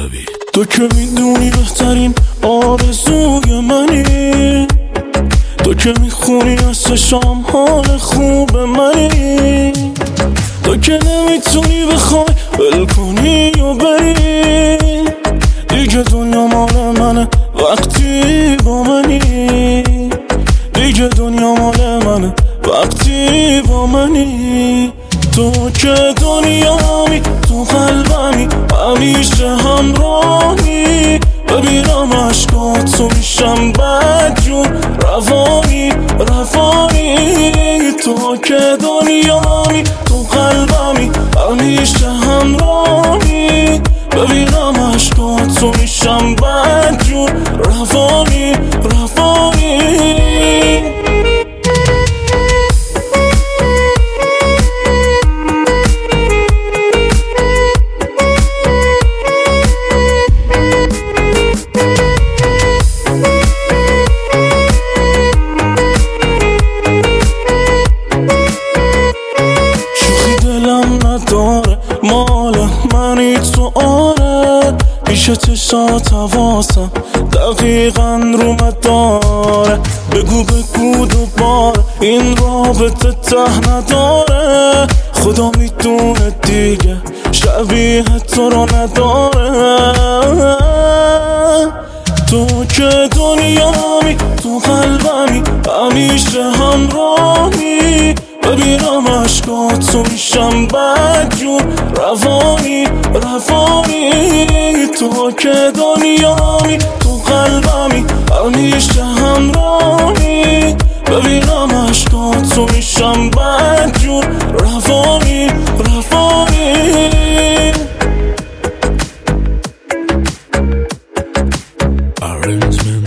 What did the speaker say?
موسوی. تو که میدونی بهترین آرزوی منی، تو که میخونی از چشام حال خوب منی، تو که نمیتونی بخوای ول کنی و بری، دیگه دنیا مال منه وقتی با منی، دیگه دنیا مال منه وقتی با منی. تو که دنیامی، تو قلبمی، همیشه همراهی، ببینم عشقاتو میشم بدجور روانی روانی. تو که دنیامی، تو قلبمی، همیشه همراهی، ببینم عشقاتو میشم بدجور روانی روانی. نداره مال منی تو آره، پیش چشات حواسم دقیقا رو مداره. بگو دوباره این رابطه ته نداره، خدا میدونه دیگه شبیه تو رو نداره. تو که دنیامی، تو قلبمی، همیشه همراهی، ببینم عشقاتو میشم بدجور روانی روانی. تو که دنیامی، تو قلبمی، همیشه همراهی، ببینم عشقاتو میشم بدجور روانی روانی. Arrangement